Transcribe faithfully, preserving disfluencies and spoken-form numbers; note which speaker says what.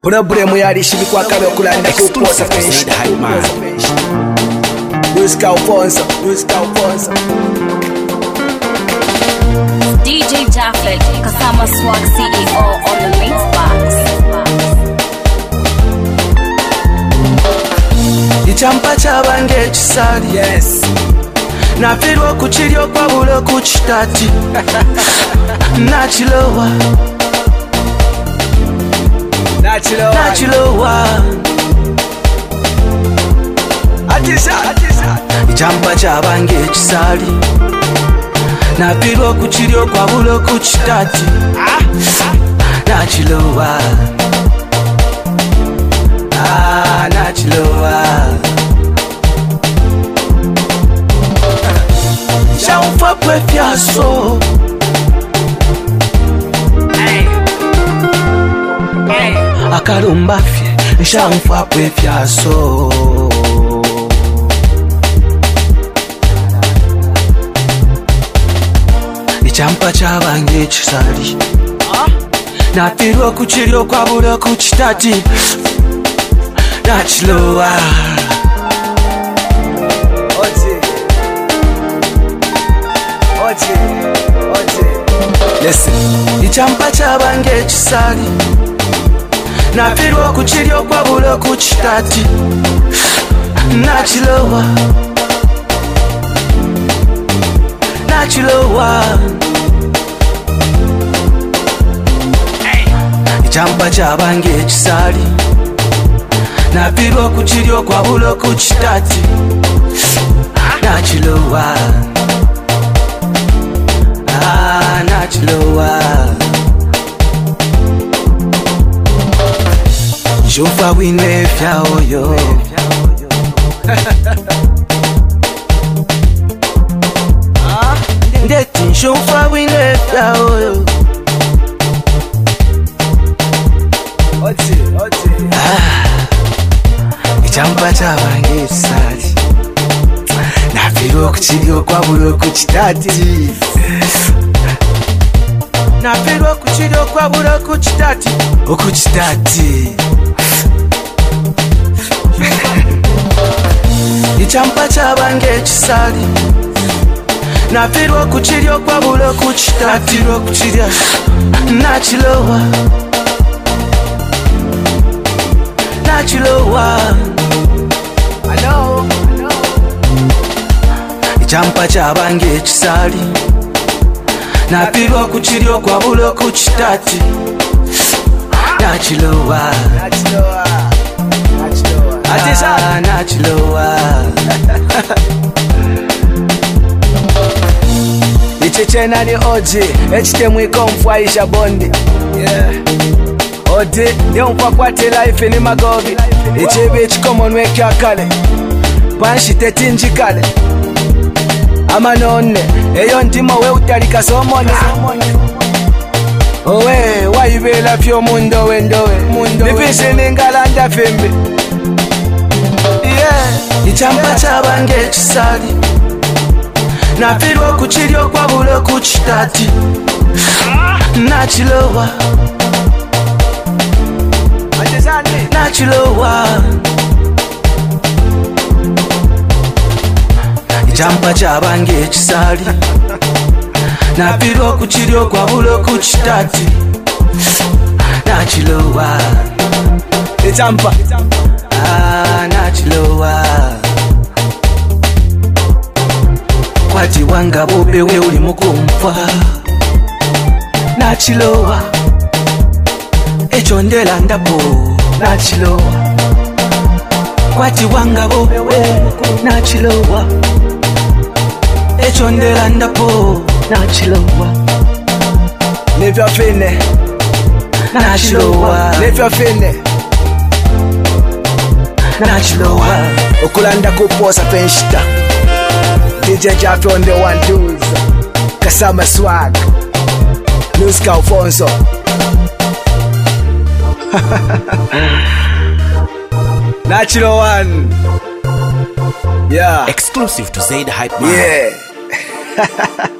Speaker 1: Buna bremu yari shibi kwa kame okulanda kuposa penshi Music Alfonso, Music Alfonso
Speaker 2: D J Jaffet, Kasama Swag C E O on the mix box.
Speaker 1: Ichampa chabange chisali, yes. Nafirwa kuchilio kwa bulo kuchitati Nachilowa Nachilowa Nachilowa Atisa Atisa Ichampa chabange chisali Nafirwa kuchilio kwa bulo kuchitati Nachilowa Ah, Nachilowa Shaunfa kwe fiaso Akarumba fye Shaunfa kwe fiaso Ichampa chabange chisali Nafirwa kuchilio kwa bulo kuchitati Nachilowa Listen, ichampa chabange chisali Nafirwa kuchilio kwa bulo kuchitati Nachilowa Nachilowa Ichampa chabange chisali Nafirwa kuchilio kwa bulo kuchitati Nachilowa Ah, Nachilowa Shumfa wine fya oyo Ndeti shumfa wine fya oyo Oti, oti Ichampa chabange chisali Nafirwa kuchilio kwa bulo kuchitati Nafirwa kuchilio kwa bulo kuchitati Okuchitati Ichampa chabange chisali Nafirwa kuchilio kwa bulo kuchitati Nachilowa Nachilowa Hello Ichampa chabange chisali Nafirwa kuchilio kwa bulo kuchitati Nachilowa Nachilowa Atisa Nachilowa Ichichena ni oji Echitemu ikomfwaisha bondi Yeah Odi Yomfwa kwate life ni magogi Ichibi ichikomonwe kya kale Panshi tetinji kale Amanone Eyo ndimo we utalika somone Owe Waibela fyo mundowe ndowe Nifisi ningalanda fimbi Yeah Ichampa chabange chisali Nafirwa kuchilio kwa bulo kuchitati Nachilowa Nachilowa Ichampa chabange chisali Nafirwa kuchilio kwa bulo kuchitati Nachilowa Ichampa Ah, Nachilowa Kwati wanga bobe we uli mukumfa Nachilowa Echondela ndapo Nachilowa Kwati wanga bobe we Nachilowa Echondela ndapo Nachilowa Leave your fine Nachilowa Leave your fine Nachilowa Okulanda kuposa penshita D J Jaffet on the one twos Kasama Swag Music Alfonso Natural one Yeah
Speaker 3: Exclusive to Zaid Hype Man
Speaker 1: Yeah